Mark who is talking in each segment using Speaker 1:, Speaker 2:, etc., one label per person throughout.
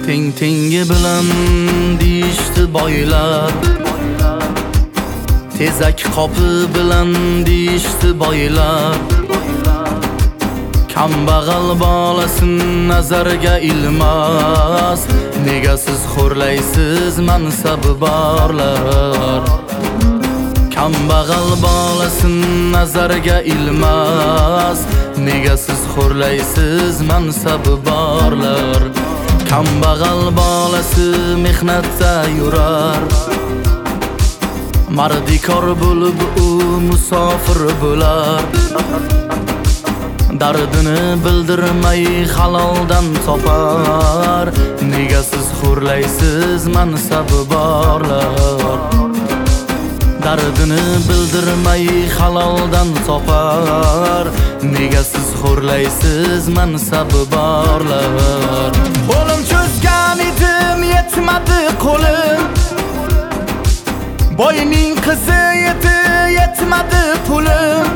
Speaker 1: tengi bilan deyishdi boylar, tezak qopi bilan deyishdi boylar. Kambag'al bolasin nazarga ilmas, nega siz xo'rlaysiz mansabi borlar. Kambag'al bolasin nazarga ilmas, nega siz xo'rlaysiz mansabi borlar. Kambag'al bolasi mehnatda yurar, mardikor bo'lib u musofir bo'lar. Dardini bildirmay haloldan topar, nega siz xo'rlaysiz mansabi borlar. Dardini bildirmay haloldan topar, nega siz xo'rlaysiz mansabi borlar. Qo'lim cho'zgan edim, yetmadi qo'lim, boyning qizi edi, yetmadi pulim.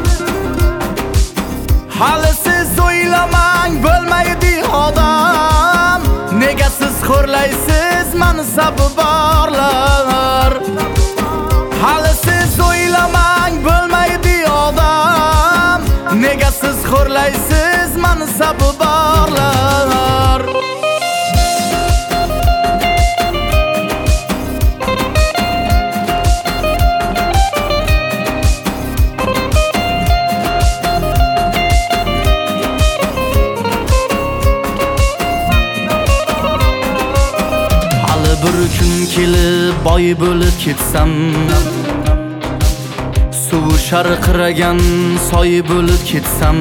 Speaker 1: Hali siz o'ylamang, bo'lmaydi odam, nega siz xo'rlaysiz mansabi borlar. Hali siz o'ylamang, bo'lmaydi odam, nega siz xo'rlaysiz mansabi borlar. Bir kun kelib boy bo'lib ketsam, suvi sharqiragan soy bo'lib ketsam,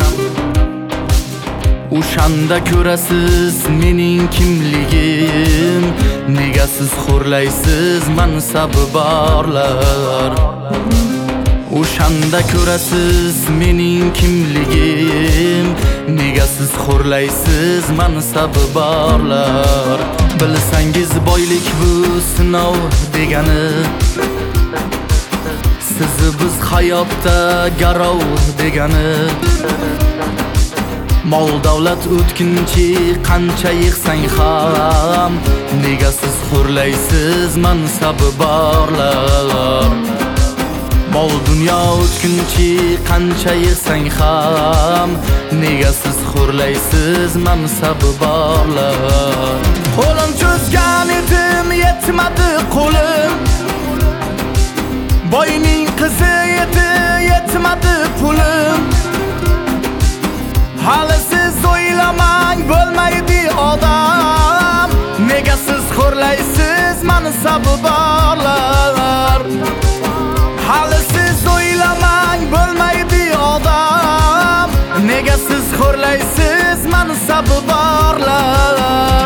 Speaker 1: o'shanda ko'rasiz mening kimligim, nega siz xo'rlaysiz mansabi borlar. O'shanda ko'rasiz mening kimligim, nega siz xo'rlaysiz mansabi borlar. Bilsangiz boylik bu sinov degani, sizni biz hayotda garov degani. Mol davlat o'tkinchi qancha yig'sang ham, nega siz xo'rlaysiz mansabi borlar. Mol dunyo o'tkinchi qancha yig'sang ham, nega siz xo'rlaysiz mansabi borlar. Qo'lim cho'zgan edim, yetmadi qo'lim, boyning qizi edi, yetmadi pulim. Hali siz o'ylamang, bo'lmaydi odam, nega siz xo'rlaysiz mansabi borlar. Hali siz o'ylamang, bo'lmaydi odam, nega siz xo'rlaysiz mansabi borlar.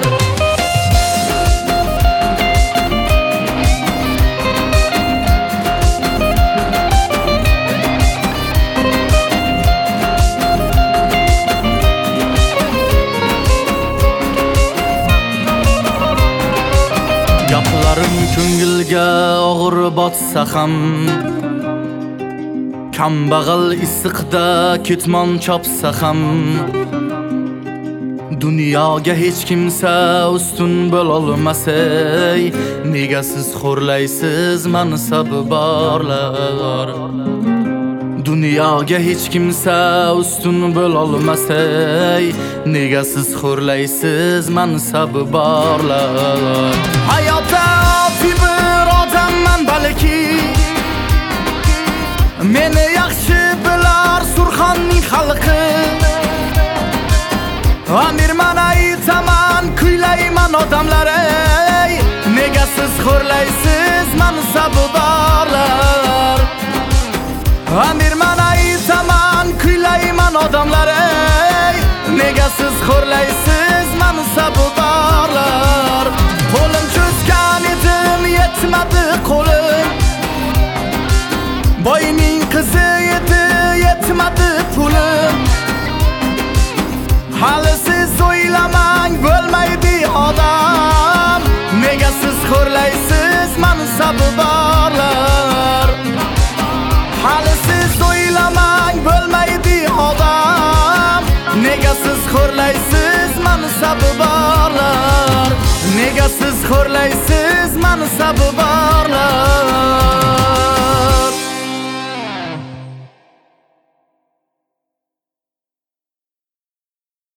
Speaker 1: Gaplarim ko'ngilga og'ir botsa ham, kambag'al issiqda ketmon chopsa ham, dunyoga hech kimsa ustun bo'lolmasay, nega siz xo'rlaysiz mansabi borlar. Dunyoga hech kimsa ustun bo'lolmasay, nega siz xo'rlaysiz mansabi borlar. Hayotda oddiy bir odamman balki, meni yaxshi bilar Surxonning xalqi. Amirman aytaman, kuylayman odamlar, ey, nega siz xo'rlaysiz mansabi borlar. Amirman aytaman, kuylayman odamlar, ey, nega siz xo'rlaysiz mansabi borlar. Qo'lim cho'zgan edim, yetmadi qo'lim, boyning qizi edi, yetmadi pulim. Hali siz o'ylamang, bo'lmaydi odam, nega siz xo'rlaysiz mansabi borlar. Hali siz o'ylamang, bo'lmaydi odam, nega siz xo'rlaysiz mansabi bor